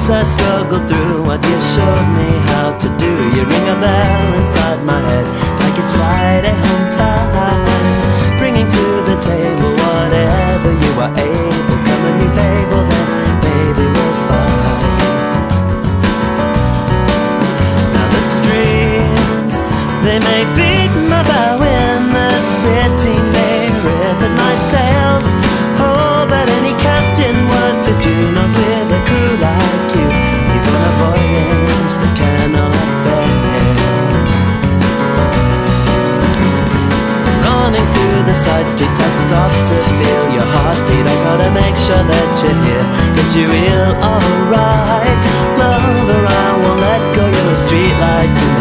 I struggle through what you showed me how to do. You ring a bell inside my head like it's Friday home time, bringing to the table whatever you are able. Come and be faithful, then baby we'll find. Now the streets, they may beat my bow in the city, may rip at my sails. Oh, but any captain worth his due knows with a crew like you, he's on a voyage that cannot fail. Running through the side streets, I stop to feel your heartbeat. I gotta make sure that you're here, that you feel alright. Lover, I won't let go, you're a street light tonight.